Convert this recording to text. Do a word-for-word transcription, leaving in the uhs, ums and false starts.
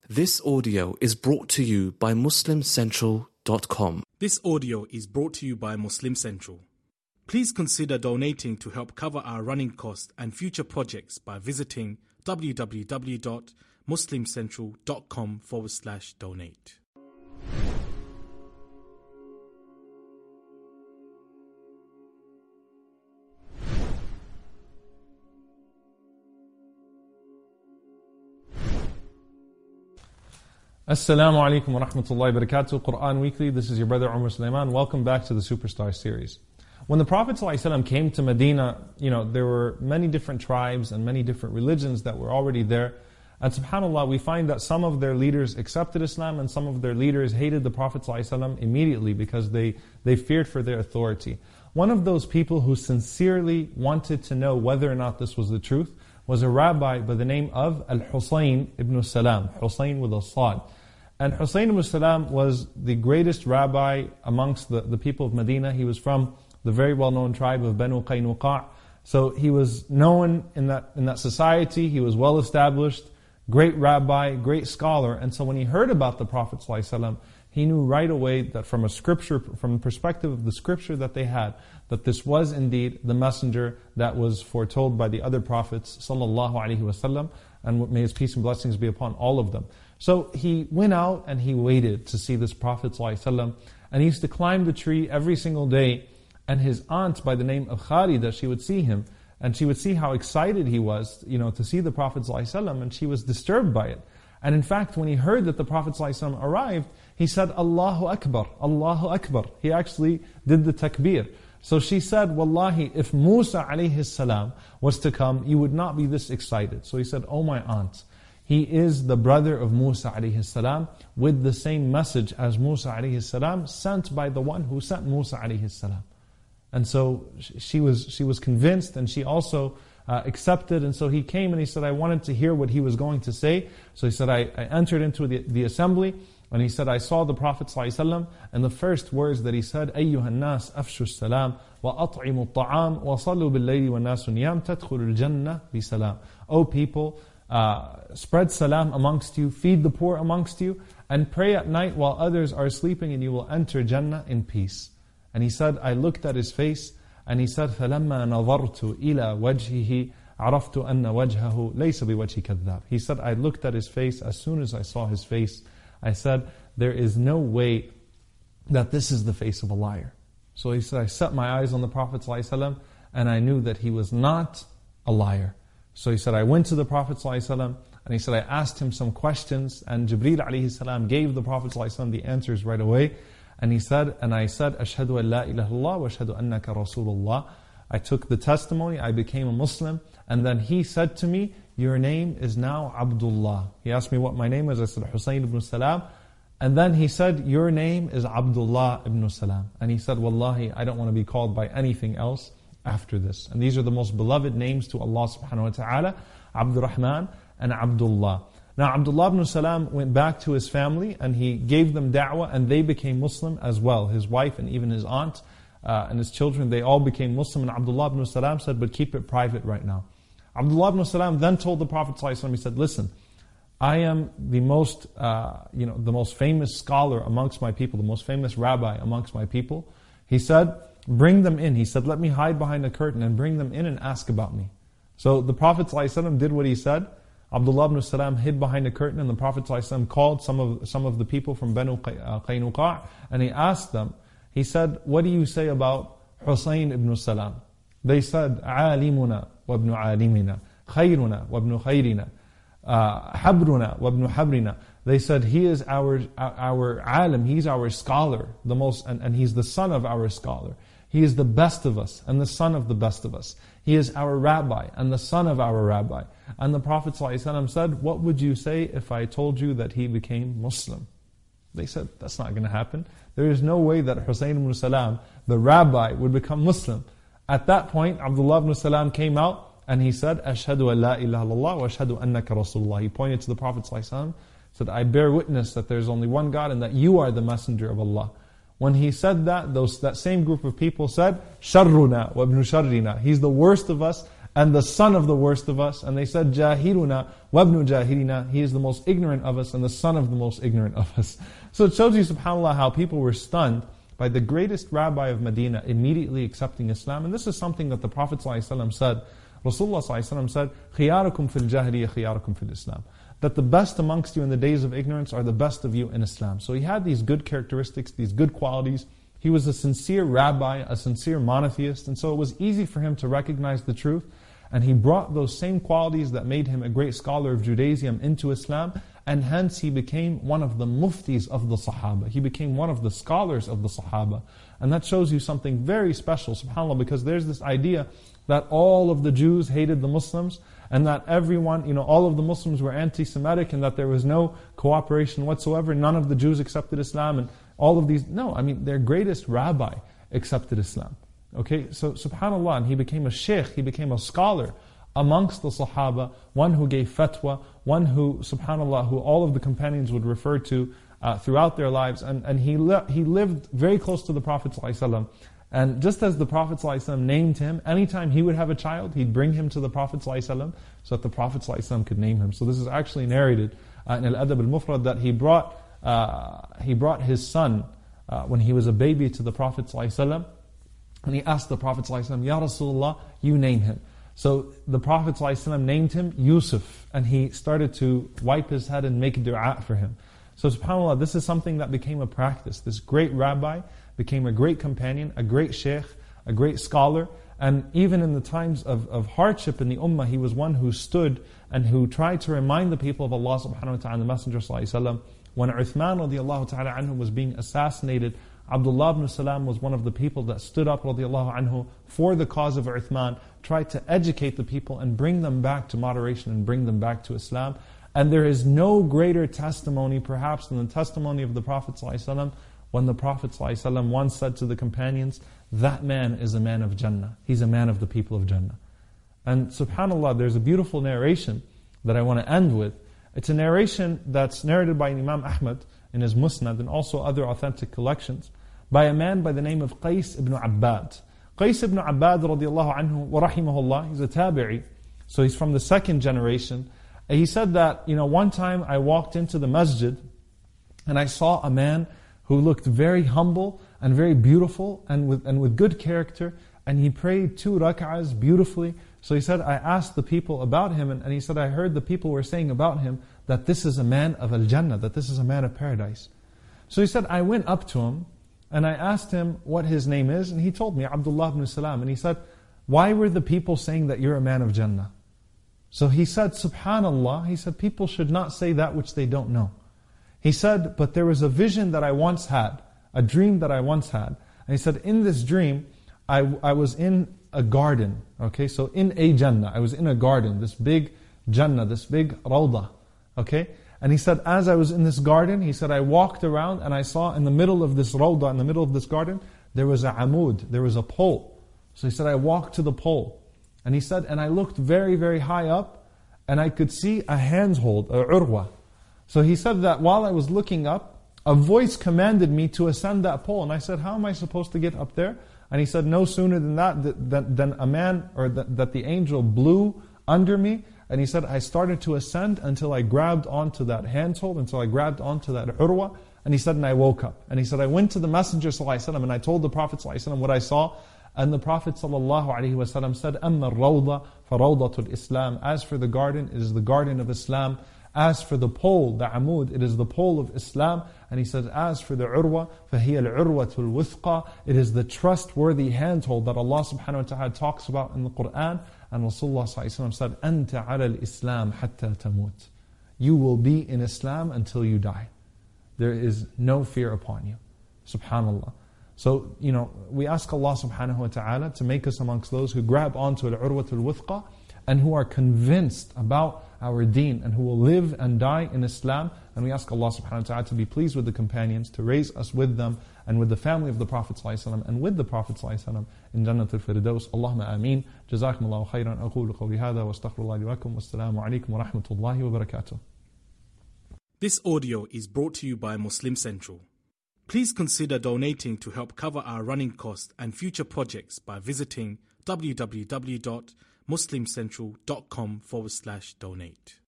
This audio is brought to you by Muslim Central dot com. This audio is brought to you by Muslim Central. Please consider donating to help cover our running costs and future projects by visiting www.muslimcentral.com forward slash donate. Assalamu alaikum wa rahmatullahi wa barakatuh. Quran Weekly. This is your brother Umar Sulaiman. Welcome back to the Superstar series. When the Prophet ﷺ came to Medina, you know, there were many different tribes and many different religions that were already there. And subhanAllah, we find that some of their leaders accepted Islam and some of their leaders hated the Prophet ﷺ immediately because they, they feared for their authority. One of those people who sincerely wanted to know whether or not this was the truth was a rabbi by the name of Al-Husayn ibn Salam, Husayn with a Sad. And Husayn ibn Salam was the greatest rabbi amongst the, the people of Medina. He was from the very well-known tribe of Banu Qaynuqa'. So he was known in that, in that society. He was well-established, great rabbi, great scholar. And so when he heard about the Prophet ﷺ, he knew right away that from a scripture, from the perspective of the scripture that they had, that this was indeed the messenger that was foretold by the other prophets sallallahu alaihi wasallam, and may his peace and blessings be upon all of them. So he went out and he waited to see this Prophet ﷺ, and he used to climb the tree every single day, and his aunt by the name of Kharida, she would see him, and she would see how excited he was, you know, to see the Prophet ﷺ, and she was disturbed by it. And in fact, when he heard that the Prophet ﷺ arrived, he said, Allahu Akbar, Allahu Akbar. He actually did the takbir. So she said, Wallahi, if Musa alayhi salam was to come, you would not be this excited. So he said, oh my aunt, he is the brother of Musa alayhi salam with the same message as Musa alayhi salam, sent by the one who sent Musa alayhi salam. And so she was she was convinced, and she also uh, accepted. And so he came and he said, I wanted to hear what he was going to say. So he said, I, I entered into the, the assembly, and he said, I saw the Prophet ﷺ, and the first words that he said, أَيُّهَا النَّاسِ أَفْشُوا السَّلَامِ وَأَطْعِمُوا الطَّعَامِ وَصَلُّوا بِاللَّيْلِ وَالنَّاسُ نِيَامٌ تَدْخُلُوا الْجَنَّةِ بِسَلَامٍ. O people, uh, spread salam amongst you, feed the poor amongst you, and pray at night while others are sleeping, and you will enter Jannah in peace. And he said, I looked at his face, and he said, فَلَمَّا نَظَرْتُ إِلَى وَجْهِهِ عَرَفْتُ أَنَّ وَجْهَهُ لَيْسَ بِوَجْهِ كَذَّابٍ. He said, I looked at his face. As soon as I saw his face, I said, there is no way that this is the face of a liar. So he said, I set my eyes on the Prophet ﷺ, and I knew that he was not a liar. So he said, I went to the Prophet ﷺ, and he said, I asked him some questions, and Jibreel alayhi salam gave the Prophet ﷺ the answers right away. And he said, and I said, Ashhadu an la ilaha illallah wa ashhadu annaka rasulullah. I took the testimony, I became a Muslim, and then he said to me, your name is now Abdullah. He asked me what my name is. I said, Husayn ibn Salam. And then he said, your name is Abdullah ibn Salam. And he said, Wallahi, I don't want to be called by anything else after this. And these are the most beloved names to Allah subhanahu wa ta'ala, Abdurrahman and Abdullah. Now Abdullah ibn Salam went back to his family and he gave them da'wah, and they became Muslim as well. His wife and even his aunt uh, and his children, they all became Muslim. And Abdullah ibn Salam said, but keep it private right now. Abdullah ibn Salam then told the Prophet ﷺ, he said, listen, I am the most, uh, you know, the most famous scholar amongst my people, the most famous rabbi amongst my people. He said, bring them in. He said, let me hide behind a curtain and bring them in and ask about me. So the Prophet ﷺ did what he said. Abdullah ibn Salam hid behind a curtain, and the Prophet ﷺ called some of some of the people from Banu Qaynuqa', and he asked them, he said, what do you say about Husayn ibn Salam? They said, عَالِمُنَا وَابْنُ عَالِمِنَا خَيْرُنَا وَابْنُ خَيْرِنَا حَبْرُنَا وَابْنُ حَبْرِنَا. They said, he is our our alim, he's our scholar, the most, and, and he's the son of our scholar. He is the best of us and the son of the best of us. He is our rabbi and the son of our rabbi. And the Prophet ﷺ said, what would you say if I told you that he became Muslim? They said, that's not going to happen. There is no way that Husayn ibn Salam, the rabbi, would become Muslim. At that point, Abdullah ibn Salam came out and he said, Ashhadu an la ilaha illallah wa ashhadu annaka rasulullah. He pointed to the Prophet ﷺ, said, I bear witness that there is only one God and that you are the messenger of Allah. When he said that, those that same group of people said, Sharruna wa ibn Sharrina. He's the worst of us and the son of the worst of us. And they said, Jahiluna wabnu jahilina, he is the most ignorant of us and the son of the most ignorant of us. So it shows you, subhanAllah, how people were stunned by the greatest rabbi of Medina immediately accepting Islam. And this is something that the Prophet ﷺ said. Rasulullah ﷺ said, خِيَارُكُمْ فِي الْجَاهِلِيَّةِ خِيَارُكُمْ فِي الْإِسْلَامِ, that the best amongst you in the days of ignorance are the best of you in Islam. So he had these good characteristics, these good qualities. He was a sincere rabbi, a sincere monotheist, and so it was easy for him to recognize the truth. And he brought those same qualities that made him a great scholar of Judaism into Islam, and hence he became one of the muftis of the Sahaba. He became one of the scholars of the Sahaba. And that shows you something very special, subhanAllah, because there's this idea that all of the Jews hated the Muslims, and that everyone, you know, all of the Muslims were anti-Semitic, and that there was no cooperation whatsoever. None of the Jews accepted Islam, and all of these. No, I mean, their greatest rabbi accepted Islam. Okay, so subhanAllah, and he became a sheikh, he became a scholar amongst the Sahaba, one who gave fatwa, one who, subhanAllah, who all of the companions would refer to uh, throughout their lives. And, and he, li- he lived very close to the Prophet ﷺ. And just as the Prophet ﷺ named him, anytime he would have a child, he'd bring him to the Prophet ﷺ so that the Prophet ﷺ could name him. So this is actually narrated uh, in Al-Adab al-Mufrad that he brought, uh, he brought his son uh, when he was a baby to the Prophet ﷺ. And he asked the Prophet ﷺ, Ya Rasulullah, you name him. So the Prophet ﷺ named him Yusuf, and he started to wipe his head and make dua for him. So subhanAllah, this is something that became a practice. This great rabbi became a great companion, a great sheikh, a great scholar, and even in the times of, of hardship in the ummah, he was one who stood and who tried to remind the people of Allah subhanahu wa ta'ala, the Messenger sallallahu alayhi wa sallam. When Uthman radiallahu ta'ala anhu was being assassinated, Abdullah ibn Salam was one of the people that stood up radiallahu anhu for the cause of Uthman, tried to educate the people and bring them back to moderation and bring them back to Islam. And there is no greater testimony perhaps than the testimony of the Prophet ﷺ, when the Prophet ﷺ once said to the companions, that man is a man of Jannah. He's a man of the people of Jannah. And subhanAllah, there's a beautiful narration that I want to end with. It's a narration that's narrated by Imam Ahmad in his Musnad and also other authentic collections by a man by the name of Qais ibn Abbad. Qais ibn Abbad radiallahu anhu wa rahimahullah, he's a tabi'i, so he's from the second generation. He said that, you know, one time I walked into the masjid and I saw a man who looked very humble and very beautiful and with and with good character, and he prayed two rak'ahs beautifully. So he said, I asked the people about him, and, and he said, I heard the people were saying about him that this is a man of Al-Jannah, that this is a man of paradise. So he said, I went up to him and I asked him what his name is, and he told me, Abdullah ibn Salam. And he said, why were the people saying that you're a man of Jannah? So he said, subhanAllah, he said, people should not say that which they don't know. He said, but there was a vision that I once had, a dream that I once had. And he said, in this dream, I, I was in a garden. Okay, so in a Jannah, I was in a garden, this big Jannah, this big Rawdah. Okay, and he said, as I was in this garden, he said, I walked around and I saw in the middle of this Rawdah, in the middle of this garden, there was a amud, there was a pole. So he said, I walked to the pole. And he said, and I looked very, very high up, and I could see a handhold, a urwa. So he said that while I was looking up, a voice commanded me to ascend that pole. And I said, how am I supposed to get up there? And he said, no sooner than that, than, than a man, or that, that the angel blew under me. And he said, I started to ascend until I grabbed onto that handhold, until I grabbed onto that urwa. And he said, and I woke up. And he said, I went to the Messenger ﷺ and I told the Prophet ﷺ what I saw. And the Prophet ﷺ said, أَمَّا الرَّوْضَ فَرَوْضَةُ الْإِسْلَامِ. As for the garden, it is the garden of Islam. As for the pole, the amud, it is the pole of Islam. And he said, as for the urwa, فَهِيَ الْعُرْوَةُ الْوُثْقَى. It is the trustworthy handhold that Allah subhanahu wa ta'ala talks about in the Qur'an. And Rasulullah ﷺ said, أَنْتَ عَلَى الْإِسْلَامِ حَتَّى تَمُوتِ. You will be in Islam until you die. There is no fear upon you. Subhanallah. So, you know, we ask Allah subhanahu wa ta'ala to make us amongst those who grab onto al-urwatul wuthqa and who are convinced about our deen and who will live and die in Islam. And we ask Allah subhanahu wa ta'ala to be pleased with the companions, to raise us with them and with the family of the Prophet ﷺ and with the Prophet ﷺ in Jannatul Firdaus. Allahumma ameen. Jazakumullahu khairan. Aqulu qawli hadha wa astaghfirullah li wa lakum. Wassalamu alaikum wa rahmatullahi wa barakatuh. This audio is brought to you by Muslim Central. Please consider donating to help cover our running costs and future projects by visiting w w w dot muslimcentral.com forward slash donate.